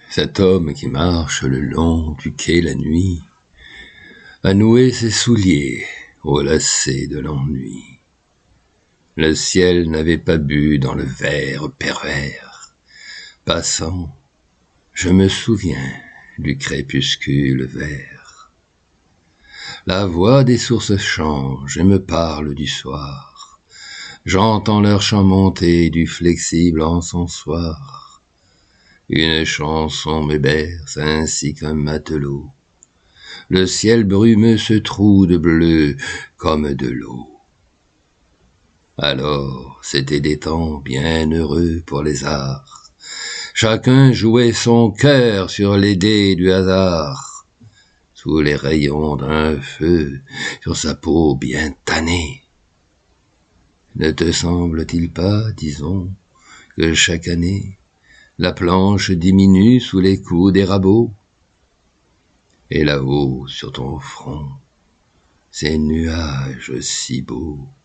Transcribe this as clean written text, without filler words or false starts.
Cet homme qui marche le long du quai la nuit a noué ses souliers au lacet de l'ennui. Le ciel n'avait pas bu dans le verre pervers. Passant, je me souviens du crépuscule vert. La voix des sources change et me parle du soir. J'entends leur chant monter du flexible encensoir. Une chanson me berce ainsi qu'un matelot. Le ciel brumeux se troue de bleu comme de l'eau. Alors, c'étaient des temps bien heureux pour les arts. Chacun jouait son cœur sur les dés du hasard. Sous les rayons d'un feu, sur sa peau bien tannée. Ne te semble-t-il pas, disons, que chaque année, la planche diminue sous les coups des rabots? Et là-haut, sur ton front, ces nuages si beaux.